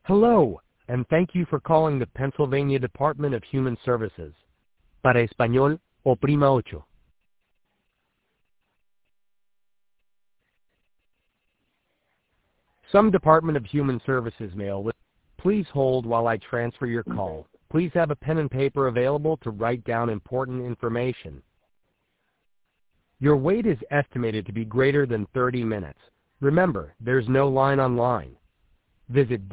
Hello, and thank you for calling the Pennsylvania Department of Human Services. Para español, oprima ocho. Some Department of Human Services mail. Please hold while I transfer your call. Please have a pen and paper available to write down important information. Your wait is estimated to be greater than 30 minutes. Remember, there's no line online. Visit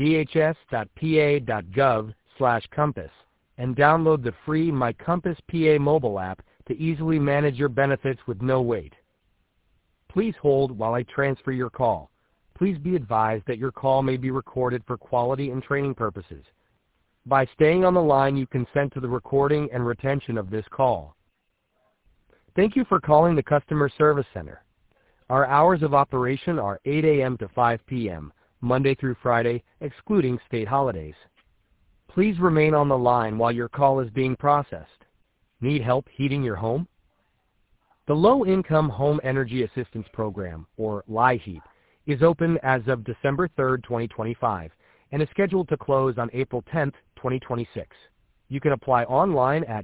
dhs.pa.gov/compass and download the free My Compass PA mobile app to easily manage your benefits with no wait. Please hold while I transfer your call. Please be advised that your call may be recorded for quality and training purposes. By staying on the line, you consent to the recording and retention of this call. Thank you for calling the Customer Service Center. Our hours of operation are 8 a.m. to 5 p.m., Monday through Friday, excluding state holidays. Please remain on the line while your call is being processed. Need help heating your home? The Low-Income Home Energy Assistance Program, or LIHEAP, is open as of December 3, 2025, and is scheduled to close on April 10, 2026. You can apply online at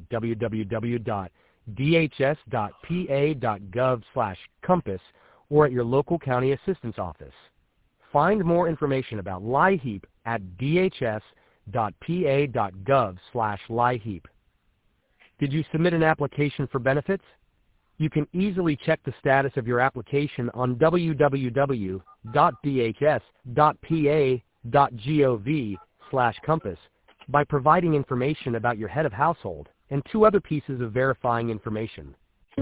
www.dhs.pa.gov/compass or at your local county assistance office. Find more information about LIHEAP at dhs.pa.gov/LIHEAP. Did you submit an application for benefits? You can easily check the status of your application on www.dhs.pa.gov/compass by providing information about your head of household and 2 other pieces of verifying information.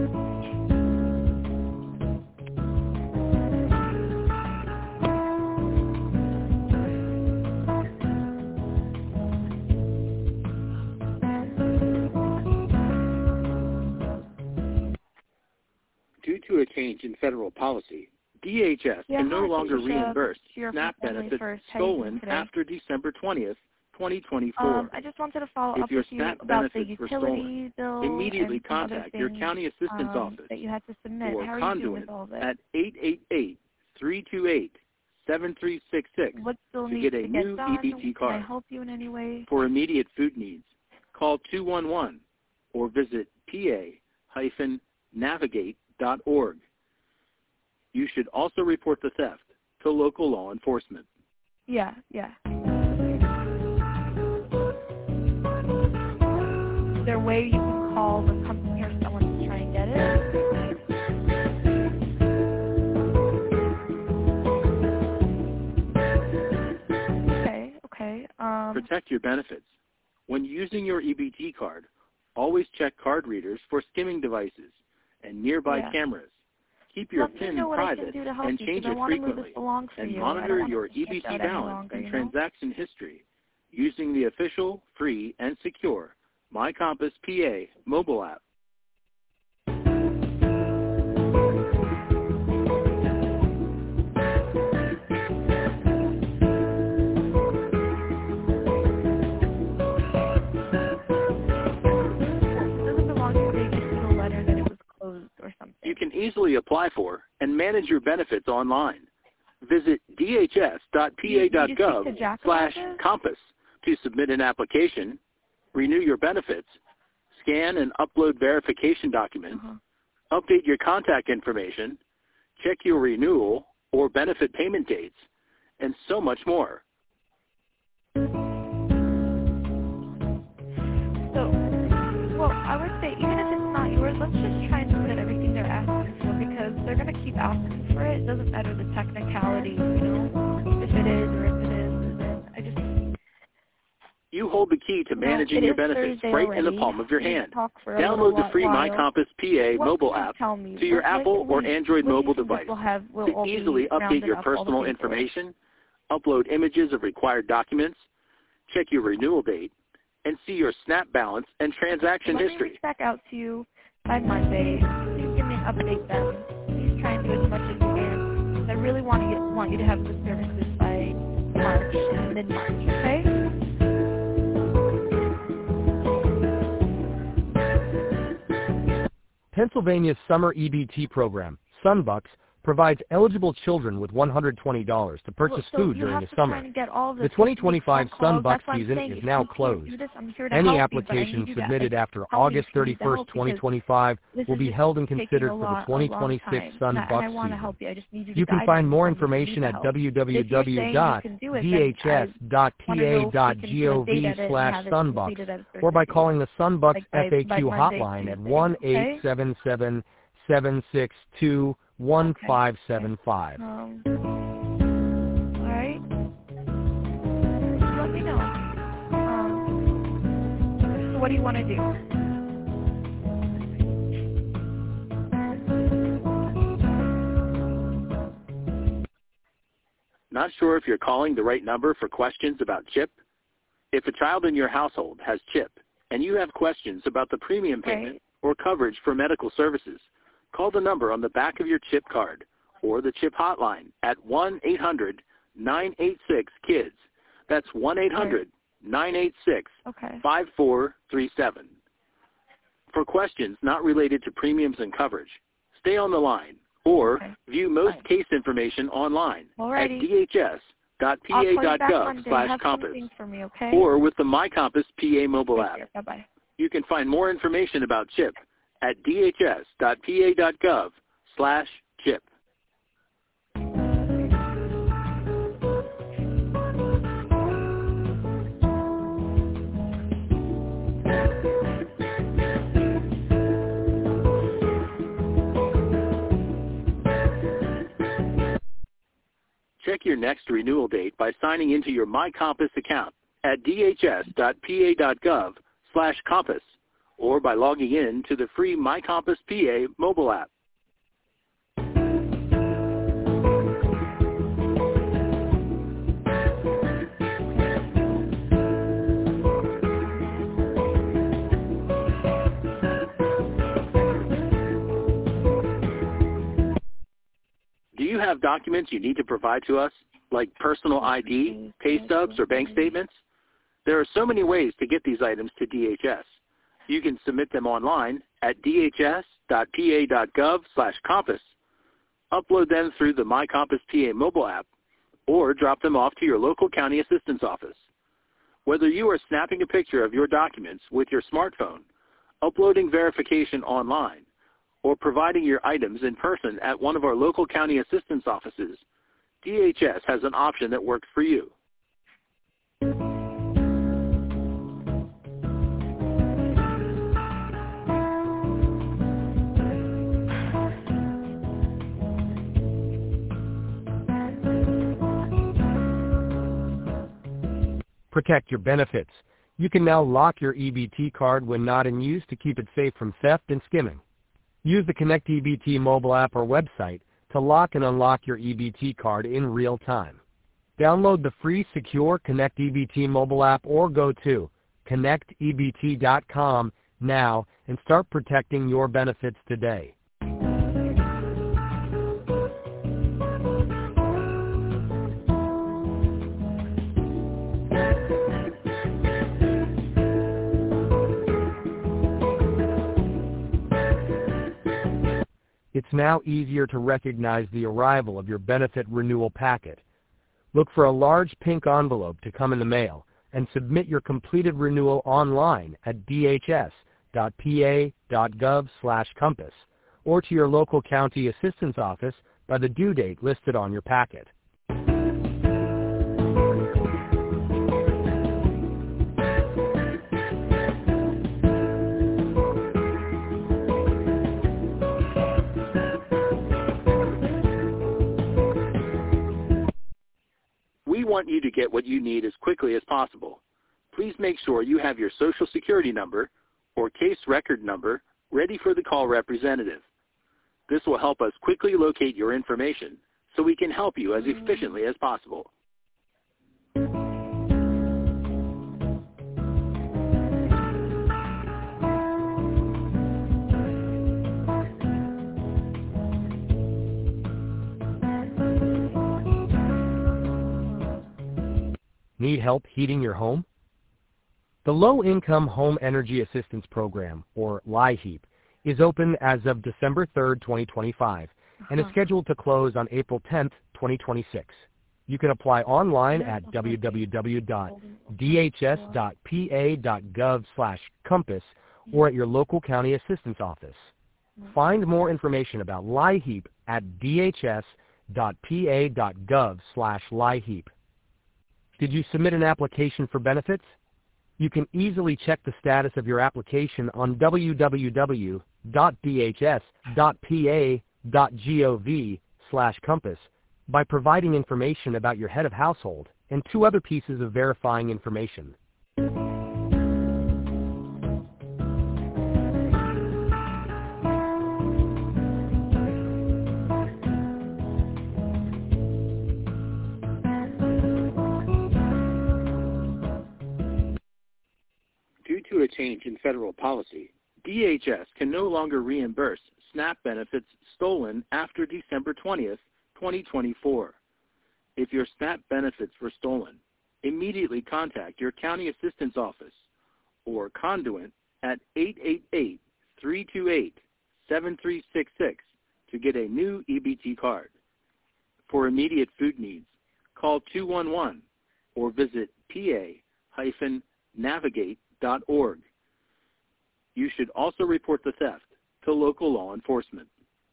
Due to a change in federal policy, DHS can no longer reimburse SNAP benefits stolen after December 20th, 2024. I just wanted to follow up If your with you SNAP about the benefits were utility stolen, bill immediately and some other contact your things, county assistance office that you had to submit. or How are you doing conduit with all this? at 888-328-7366 What still to needs get a to new get done? EBT Can I card. help you in any way? For immediate food needs, call 211 or visit pa-navigate.org. You should also report the theft to local law enforcement. Yeah. Is there a way you can call the company or someone to try and get it? Okay. Protect your benefits. When using your EBT card, always check card readers for skimming devices and nearby cameras. Keep your PIN private and change it frequently, and monitor your EBT balance and transaction history using the official, free, and secure My Compass PA mobile app. You can easily apply for and manage your benefits online. Visit dhs.pa.gov/compass to submit an application, renew your benefits, scan and upload verification documents, update your contact information, check your renewal or benefit payment dates, and so much more. I would say even if it's not yours, let's just try and submit everything they're asking for because they're going to keep asking for it. It doesn't matter the technicality, if it is or if it isn't. You hold the key to managing your benefits right in the palm of your hand. Download the free My Compass PA mobile app to your Apple or Android mobile device to easily update your personal information, upload images of required documents, check your renewal date, and see your SNAP balance and transaction history. Let me reach back out to you by Monday. Please give me an update then. Please try and do as much as you can. I really want you to have good services by March, mid-March, okay? Pennsylvania's summer EBT program, Sunbucks, provides eligible children with $120 to purchase food during the summer. The 2025 Sunbucks season is now closed. Any applications submitted after August 31st, 2025 will be held and considered for the 2026 Sunbucks season. You can find more information at www.dhs.pa.gov/Sunbucks or by calling the Sunbucks FAQ hotline at 1-877-762-1575. Alright. Let me know. So what do you want to do? Not sure if you're calling the right number for questions about CHIP? If a child in your household has CHIP and you have questions about the premium payment or coverage for medical services, call the number on the back of your CHIP card or the CHIP hotline at 1-800-986-KIDS. That's 1-800-986-5437. For questions not related to premiums and coverage, stay on the line or view most case information online at dhs.pa.gov/compass or with the MyCompass PA mobile app. You can find more information about CHIP at dhs.pa.gov/CHIP. Check your next renewal date by signing into your MyCompass account at dhs.pa.gov/compass or by logging in to the free MyCompass PA mobile app. Do you have documents you need to provide to us, like personal ID, pay stubs, or bank statements? There are so many ways to get these items to DHS. You can submit them online at dhs.pa.gov/compass, upload them through the MyCompass PA mobile app, or drop them off to your local county assistance office. Whether you are snapping a picture of your documents with your smartphone, uploading verification online, or providing your items in person at one of our local county assistance offices, DHS has an option that works for you. Protect your benefits. You can now lock your EBT card when not in use to keep it safe from theft and skimming. Use the Connect EBT mobile app or website to lock and unlock your EBT card in real time. Download the free secure Connect EBT mobile app or go to connectebt.com now and start protecting your benefits today. It's now easier to recognize the arrival of your benefit renewal packet. Look for a large pink envelope to come in the mail and submit your completed renewal online at dhs.pa.gov/compass or to your local county assistance office by the due date listed on your packet. We want you to get what you need as quickly as possible. Please make sure you have your Social Security number or case record number ready for the call representative. This will help us quickly locate your information so we can help you as efficiently as possible. Need help heating your home? The Low Income Home Energy Assistance Program, or LIHEAP, is open as of December 3, 2025, and is scheduled to close on April 10th, 2026. You can apply online at www.dhs.pa.gov/compass or at your local county assistance office. Find more information about LIHEAP at dhs.pa.gov/LIHEAP. Did you submit an application for benefits? You can easily check the status of your application on www.dhs.pa.gov/compass by providing information about your head of household and 2 other pieces of verifying information. Due to a change in federal policy, DHS can no longer reimburse SNAP benefits stolen after December 20th, 2024. If your SNAP benefits were stolen, immediately contact your county assistance office or conduit at 888-328-7366 to get a new EBT card. For immediate food needs, call 211 or visit pa-navigate.org. You should also report the theft to local law enforcement.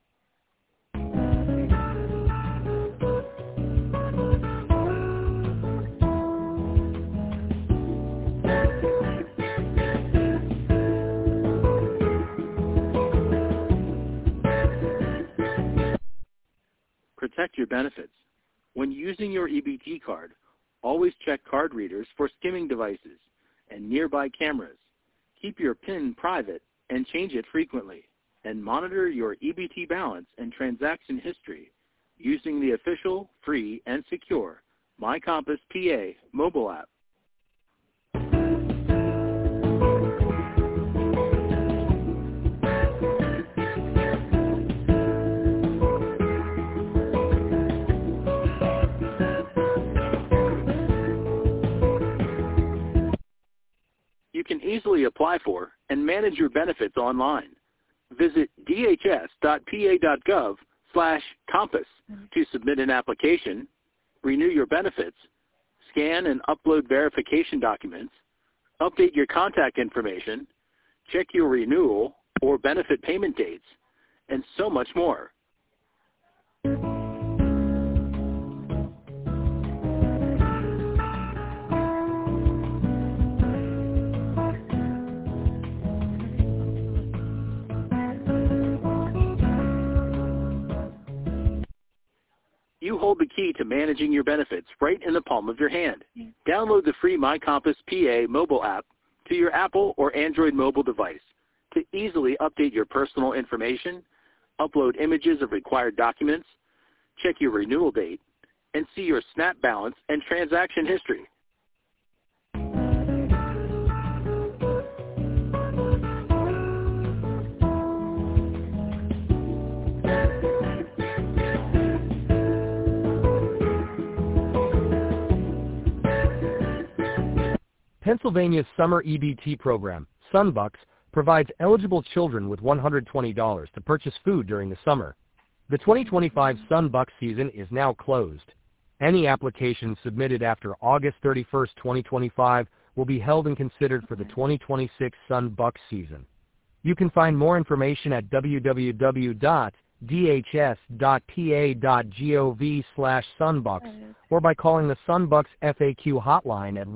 Protect your benefits. When using your EBT card, always check card readers for skimming devices and nearby cameras. Keep your PIN private and change it frequently. And monitor your EBT balance and transaction history using the official, free, and secure MyCompass PA mobile app. You can easily apply for and manage your benefits online. Visit dhs.pa.gov/compass to submit an application, renew your benefits, scan and upload verification documents, update your contact information, check your renewal or benefit payment dates, and so much more. You hold the key to managing your benefits right in the palm of your hand. Download the free MyCompass PA mobile app to your Apple or Android mobile device to easily update your personal information, upload images of required documents, check your renewal date, and see your SNAP balance and transaction history. Pennsylvania's summer EBT program, Sunbucks, provides eligible children with $120 to purchase food during the summer. The 2025 Sunbucks season is now closed. Any applications submitted after August 31, 2025 will be held and considered for the 2026 Sunbucks season. You can find more information at www.dhs.pa.gov/sunbucks or by calling the Sunbucks FAQ hotline at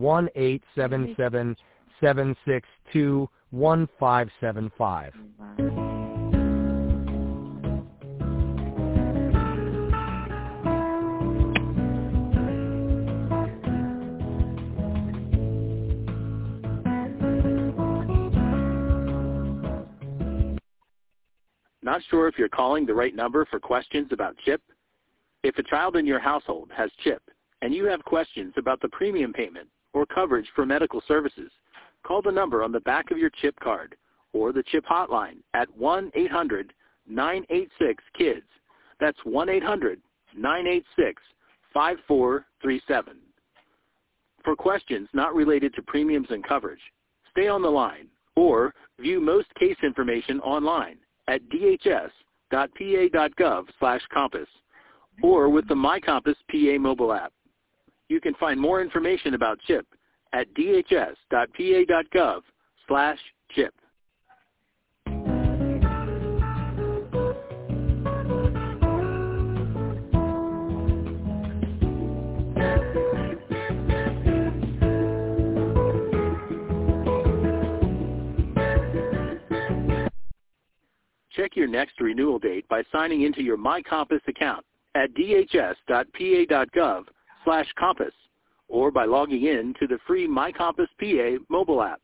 1-877-762-1575. Not sure if you're calling the right number for questions about CHIP? If a child in your household has CHIP and you have questions about the premium payment or coverage for medical services, call the number on the back of your CHIP card or the CHIP hotline at 1-800-986-KIDS. That's 1-800-986-5437. For questions not related to premiums and coverage, stay on the line or view most case information online at dhs.pa.gov/CHIP. dhs.pa.gov/compass or with the MyCompass PA mobile app. You can find more information about CHIP at dhs.pa.gov/CHIP. Check your next renewal date by signing into your MyCompass account at dhs.pa.gov/compass or by logging in to the free MyCompass PA mobile app.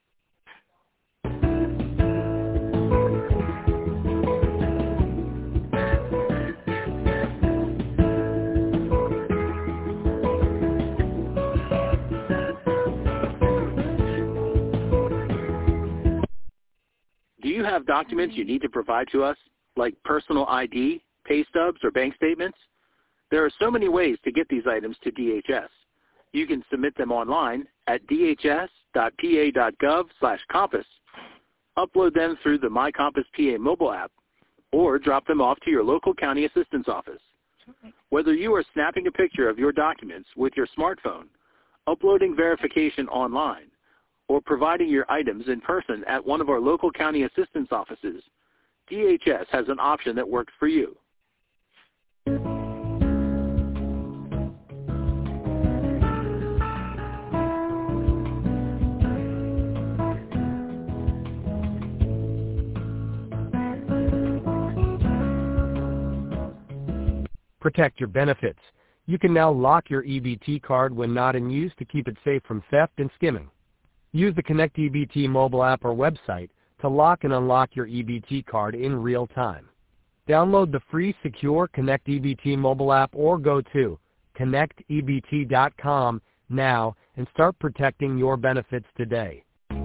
Do you have documents you need to provide to us, like personal ID, pay stubs, or bank statements? There are so many ways to get these items to DHS. You can submit them online at dhs.pa.gov/compass, upload them through the MyCompass PA mobile app, or drop them off to your local county assistance office. Whether you are snapping a picture of your documents with your smartphone, uploading verification online, or providing your items in person at one of our local county assistance offices, DHS has an option that works for you. Protect your benefits. You can now lock your EBT card when not in use to keep it safe from theft and skimming. Use the Connect EBT mobile app or website to lock and unlock your EBT card in real time. Download the free secure Connect EBT mobile app or go to connectebt.com now and start protecting your benefits today.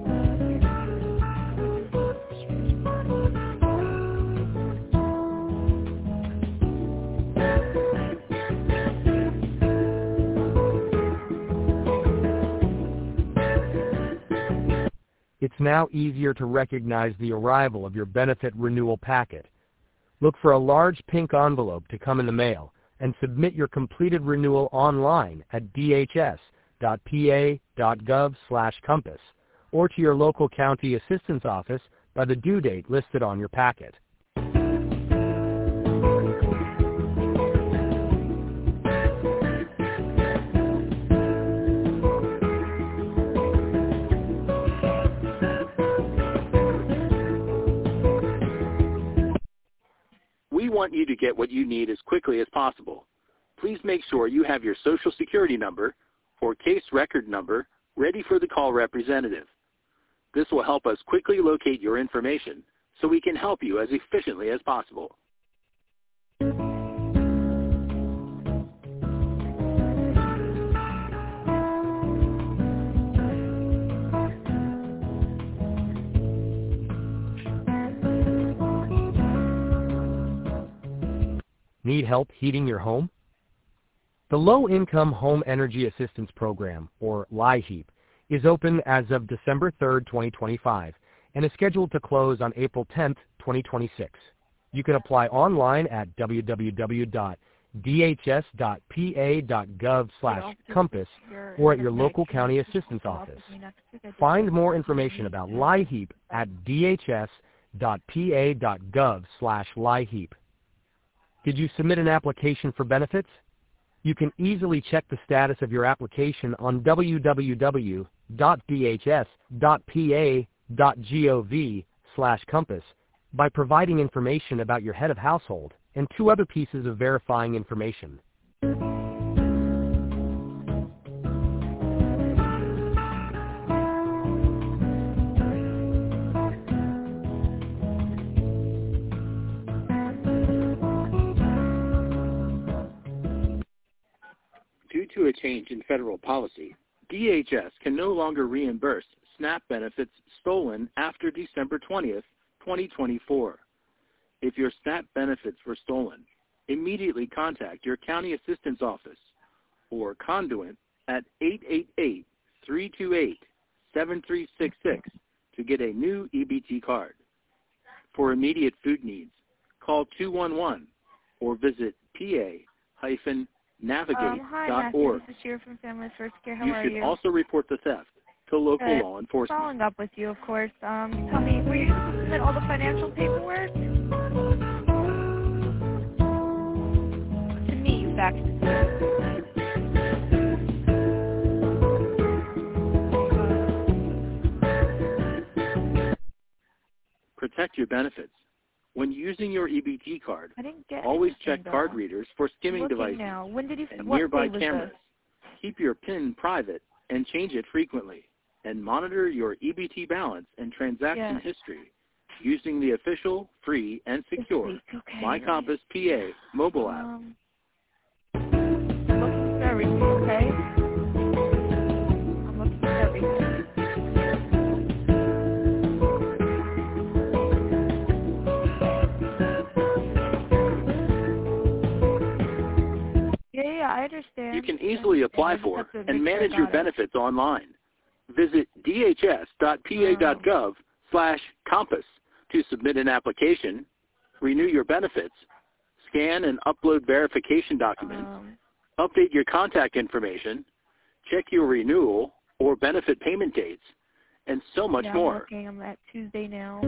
It's now easier to recognize the arrival of your benefit renewal packet. Look for a large pink envelope to come in the mail and submit your completed renewal online at dhs.pa.gov/compass or to your local county assistance office by the due date listed on your packet. We want you to get what you need as quickly as possible. Please make sure you have your Social Security number or case record number ready for the call representative. This will help us quickly locate your information so we can help you as efficiently as possible. Need help heating your home? The Low-Income Home Energy Assistance Program, or LIHEAP, is open as of December 3, 2025, and is scheduled to close on April 10, 2026. You can apply online at www.dhs.pa.gov/compass or at your local county assistance office. Find more information about LIHEAP at dhs.pa.gov/LIHEAP. Did you submit an application for benefits? You can easily check the status of your application on www.dhs.pa.gov/compass by providing information about your head of household and 2 other pieces of verifying information. Due to a change in federal policy, DHS can no longer reimburse SNAP benefits stolen after December 20th, 2024. If your SNAP benefits were stolen, immediately contact your county assistance office or conduit at 888-328-7366 to get a new EBT card. For immediate food needs, call 211 or visit pa-navigate.org. Hi, Matthew. This is Sheer from Family First Care. How are you? You should also report the theft to local law enforcement. Following up with you, of course. Tell me, were you supposed to submit all the financial paperwork? To me, you faxed it. Protect your benefits. When using your EBT card, always check card readers for skimming devices When did you, and nearby cameras. Keep your PIN private and change it frequently. And monitor your EBT balance and transaction history using the official, free, and secure My Compass PA mobile app. I'm looking for everything, okay? I'm looking for everything. Yeah, I understand. You can easily apply for and manage your benefits online. Visit dhs.pa.gov/compass to submit an application, renew your benefits, scan and upload verification documents, update your contact information, check your renewal or benefit payment dates, and so much more. I'm at Tuesday now.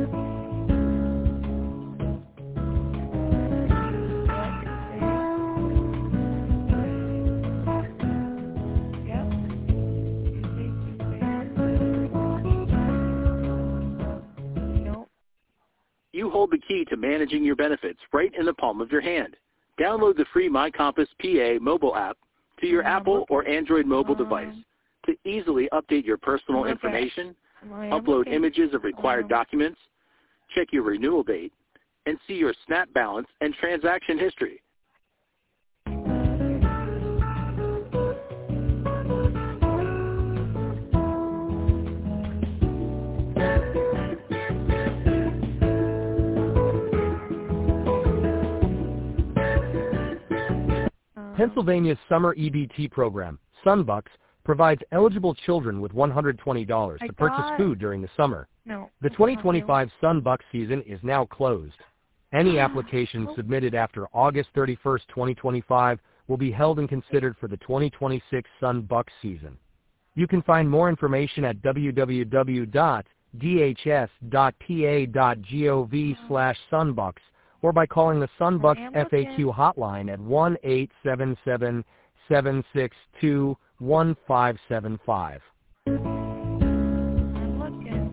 You hold the key to managing your benefits right in the palm of your hand. Download the free My Compass PA mobile app to your Apple or Android mobile device to easily update your personal information, upload images of required documents, check your renewal date, and see your SNAP balance and transaction history. Pennsylvania's summer EBT program, Sunbucks, provides eligible children with $120 to purchase food during the summer. The 2025 Sunbucks season is now closed. Any applications submitted after August 31st, 2025 will be held and considered for the 2026 Sunbucks season. You can find more information at www.dhs.pa.gov/sunbucks or by calling the Sunbucks FAQ hotline at 1-877-762-1575. I'm looking.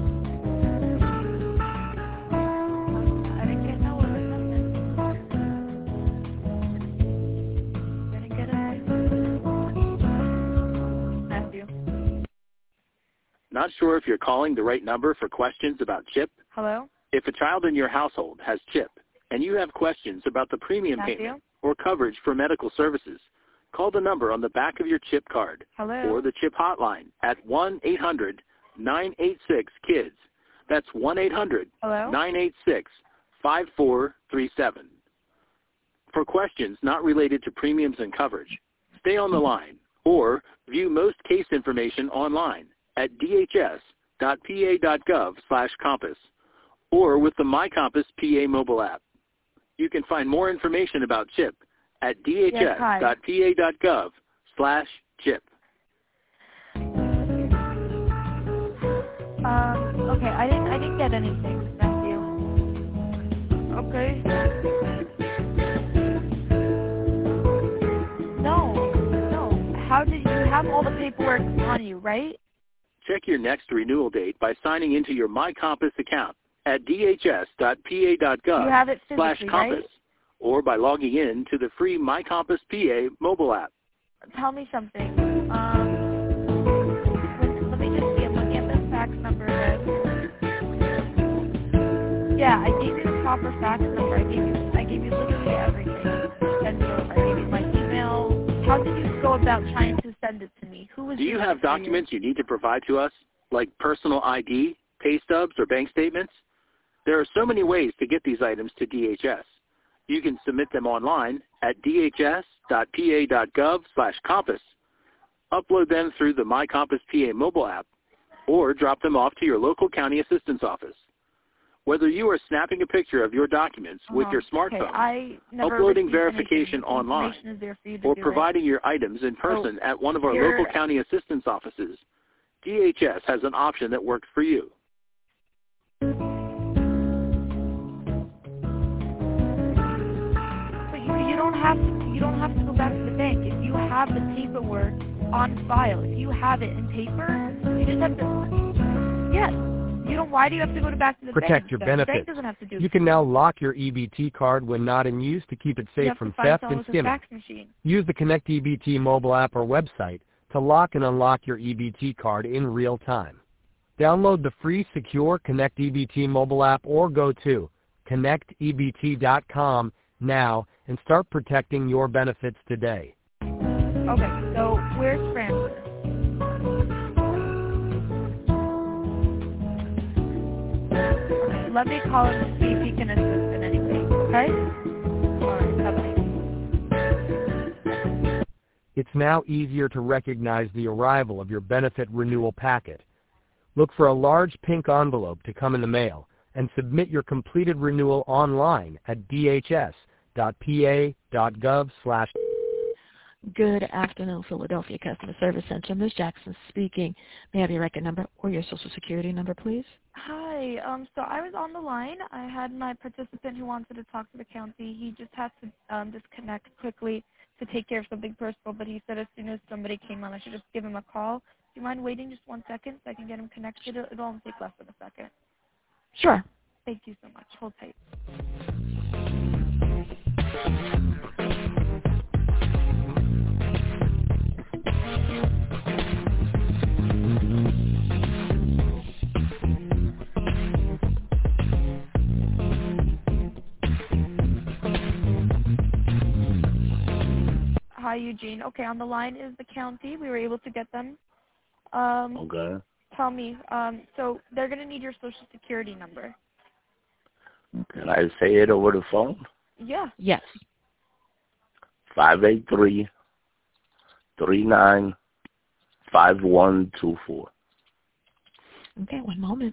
I didn't get no other nothing. Didn't get it. Matthew. Not sure if you're calling the right number for questions about CHIP? Hello? If a child in your household has CHIP and you have questions about the premium payment or coverage for medical services, call the number on the back of your CHIP card or the CHIP hotline at 1-800-986-KIDS. That's 1-800-986-5437. For questions not related to premiums and coverage, stay on the line or view most case information online at dhs.pa.gov/compass. or with the My Compass PA mobile app. You can find more information about CHIP at dhs.pa.gov/CHIP. Okay, I didn't get anything, Matthew. Okay. No. How did you have all the paperwork on you, right? Check your next renewal date by signing into your My Compass account at dhs.pa.gov/compass, right? or by logging in to the free My Compass PA mobile app. Tell me something. Let me just see. I'm looking at this fax number. Yeah, I gave you the proper fax number. I gave you literally everything. Send it over. I gave you my email. How did you go about trying to send it to me? Who was? Do you have documents you need to provide to us, like personal ID, pay stubs, or bank statements? There are so many ways to get these items to DHS. You can submit them online at dhs.pa.gov/compass, upload them through the My Compass PA mobile app, or drop them off to your local county assistance office. Whether you are snapping a picture of your documents with your smartphone, uploading verification online, or providing your items in person at one of our local county assistance offices, DHS has an option that works for you. But you don't have to go back to the bank. If you have the paperwork on file, if you have it in paper, you just have to. Yes. Why do you have to go back to the bank? Protect your benefits. The bank doesn't have to do You can now lock your EBT card when not in use to keep it safe from theft and skimming. Use the Connect EBT mobile app or website to lock and unlock your EBT card in real time. Download the free secure Connect EBT mobile app or go to connectebt.com now and start protecting your benefits today. Okay, so where's Francis? Let me call him to see if he can assist in anything, okay? All right, bye-bye. It's now easier to recognize the arrival of your benefit renewal packet. Look for a large pink envelope to come in the mail and submit your completed renewal online at dhs.pa.gov/. Good afternoon, Philadelphia Customer Service Center. Ms. Jackson speaking. May I have your record number or your Social Security number, please? Hi. So I was on the line. I had my participant who wanted to talk to the county. He just had to disconnect quickly to take care of something personal, but he said as soon as somebody came on, I should just give him a call. Do you mind waiting just 1 second so I can get him connected? It'll only take less than a second. Sure. Thank you so much. Hold tight. Hi, Eugene. Okay, on the line is the county. We were able to get them. Okay. Tell me, so they're going to need your Social Security number. Can I say it over the phone? Yeah. Yes. 583-395124. Okay, 1 moment.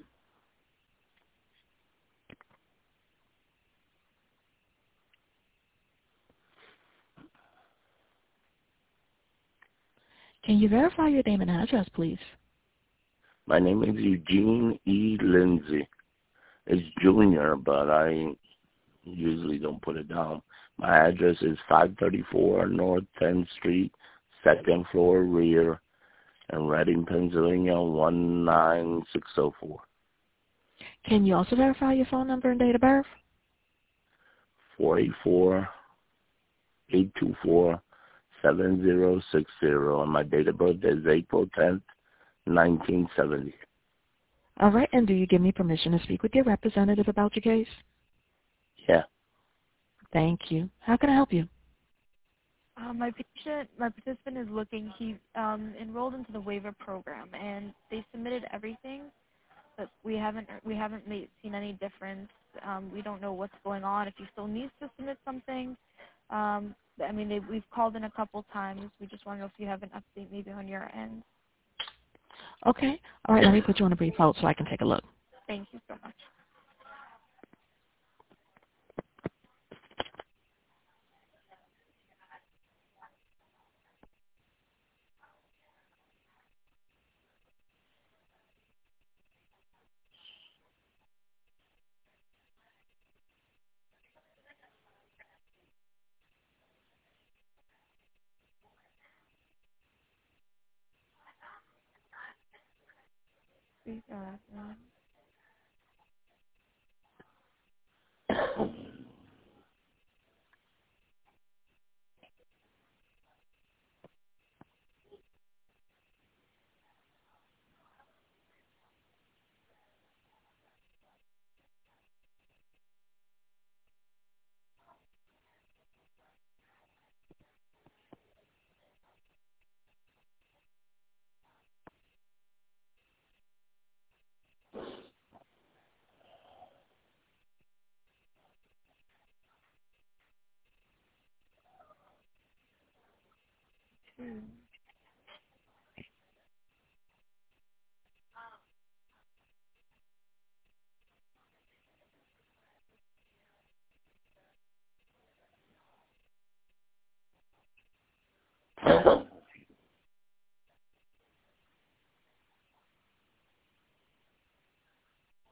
Can you verify your name and address, please? My name is Eugene E. Lindsay. It's Junior, but I usually don't put it down. My address is 534 North 10th Street, second floor rear, in Reading, Pennsylvania, 19604. Can you also verify your phone number and date of birth? 484-824-7060, and my date of birth is April 10th, 1970. All right, and do you give me permission to speak with your representative about your case? Yeah. Thank you. How can I help you? My participant is looking. He's enrolled into the waiver program, and they submitted everything, but we haven't seen any difference. We don't know what's going on. If he still needs to submit something, we've called in a couple times. We just want to know if you have an update maybe on your end. Okay. All right, let me put you on a brief hold so I can take a look. Thank you so much.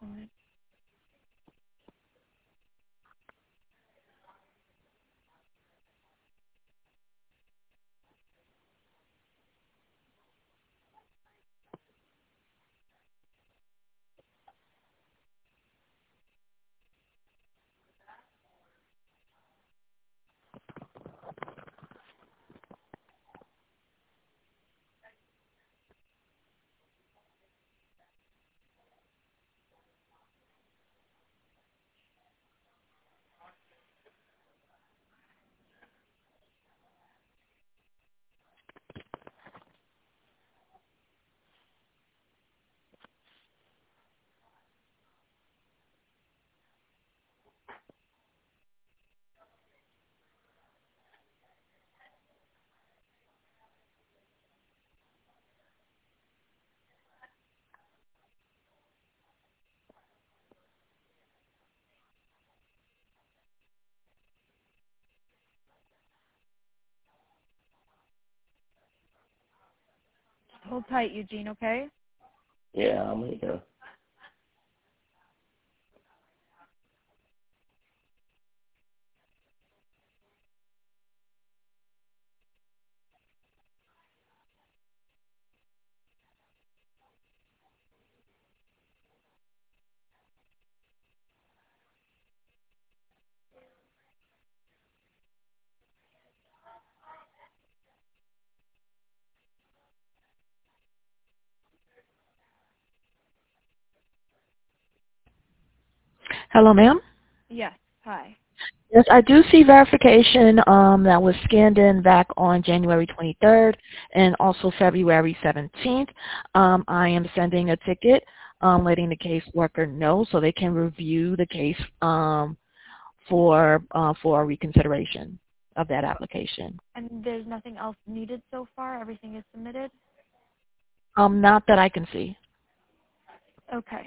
Hold tight, Eugene, okay? Yeah, I'm here. Hello, ma'am? Yes. Hi. Yes, I do see verification that was scanned in back on January 23rd and also February 17th. I am sending a ticket letting the caseworker know so they can review the case for reconsideration of that application. And there's nothing else needed so far? Everything is submitted? Not that I can see. Okay.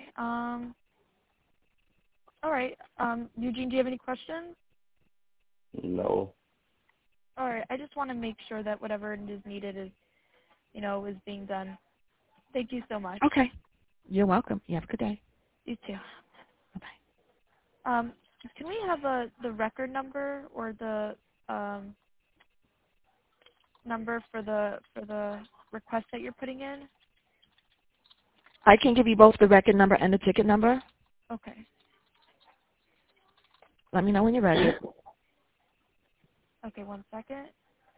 All right. Eugene, do you have any questions? No. All right. I just want to make sure that whatever is needed is, is being done. Thank you so much. Okay. You're welcome. You have a good day. You too. Bye-bye. Can we have the record number or the number for the request that you're putting in? I can give you both the record number and the ticket number. Okay. Let me know when you're ready. Okay, 1 second.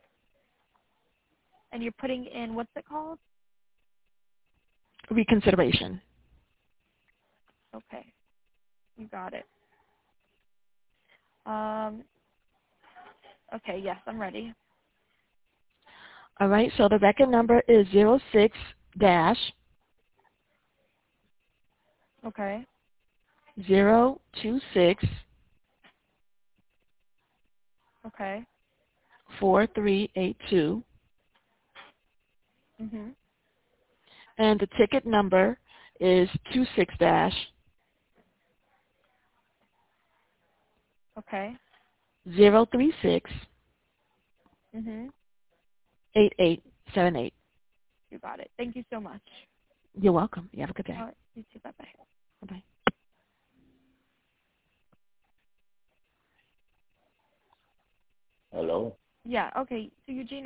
And you're putting in, what's it called? Reconsideration. Okay. You got it. Okay, yes, I'm ready. All right, so the record number is 06 dash Okay. 026 Okay. 4382. Mhm. And the ticket number is 26 dash Okay. 036 Mhm. 8878. You got it. Thank you so much. You're welcome. You have a good day. All right. You too. Bye-bye. Bye-bye. Hello? Yeah, okay. So Eugene,